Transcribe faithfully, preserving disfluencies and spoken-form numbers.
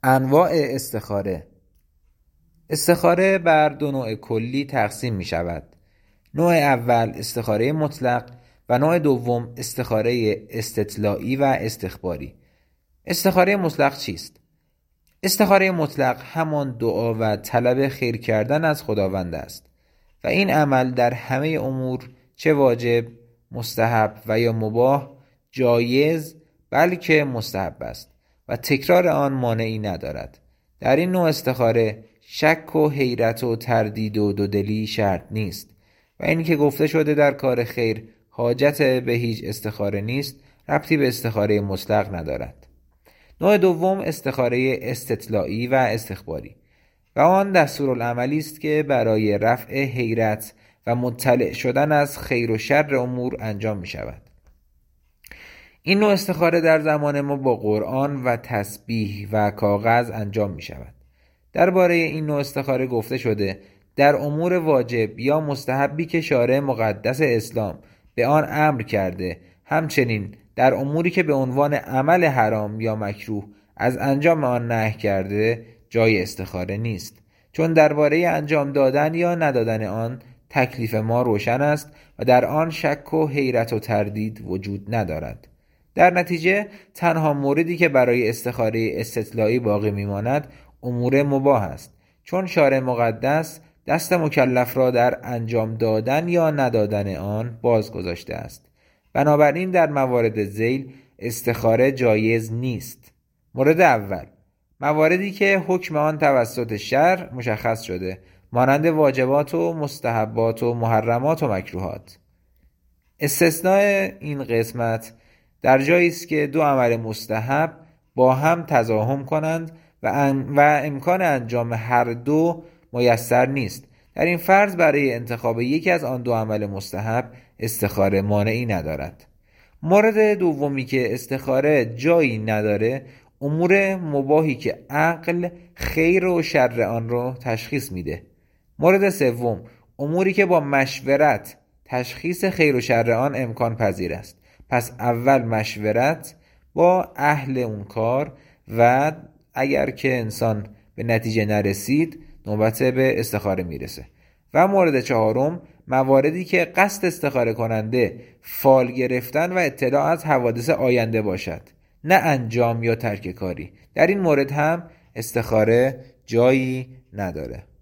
انواع استخاره. استخاره بر دو نوع کلی تقسیم می شود. نوع اول استخاره مطلق و نوع دوم استخاره استطلاعی و استخباری. استخاره مطلق چیست؟ استخاره مطلق همان دعا و طلب خیر کردن از خداوند است و این عمل در همه امور چه واجب، مستحب و یا مباح جایز بلکه مستحب است و تکرار آن مانعی ندارد. در این نوع استخاره شک و حیرت و تردید و دودلی شرط نیست و این که گفته شده در کار خیر حاجت به هیچ استخاره نیست ربطی به استخاره مطلق ندارد. نوع دوم استخاره استطلاعی و استخباری و آن دستورالعملی است که برای رفع حیرت و مطلع شدن از خیر و شر امور انجام می شود. این نوع استخاره در زمان ما با قرآن و تسبیح و کاغذ انجام می شود. درباره این نوع استخاره گفته شده در امور واجب یا مستحبی که شارع مقدس اسلام به آن امر کرده، همچنین در اموری که به عنوان عمل حرام یا مکروه از انجام آن نهی کرده جای استخاره نیست، چون درباره انجام دادن یا ندادن آن تکلیف ما روشن است و در آن شک و حیرت و تردید وجود ندارد. در نتیجه تنها موردی که برای استخاره استطلاعی باقی میماند امور مباح است، چون شارع مقدس دست مکلف را در انجام دادن یا ندادن آن باز گذاشته است. بنابراین در موارد ذیل استخاره جایز نیست. مورد اول، مواردی که حکم آن توسط شرع مشخص شده، مانند واجبات و مستحبات و محرمات و مکروهات. استثناء این قسمت در جایی است که دو عمل مستحب با هم تزاحم کنند و, ان و امکان انجام هر دو میسر نیست. در این فرض برای انتخاب یکی از آن دو عمل مستحب استخاره مانعی ندارد. مورد دومی که استخاره جایی نداره امور مباحی که عقل خیر و شر آن را تشخیص میده. مورد سوم اموری که با مشورت تشخیص خیر و شر آن امکان پذیر است. پس اول مشورت با اهل اون کار و اگر که انسان به نتیجه نرسید نوبت به استخاره میرسه. و مورد چهارم مواردی که قصد استخاره کننده فال گرفتن و اطلاع از حوادث آینده باشد، نه انجام یا ترک کاری. در این مورد هم استخاره جایی نداره.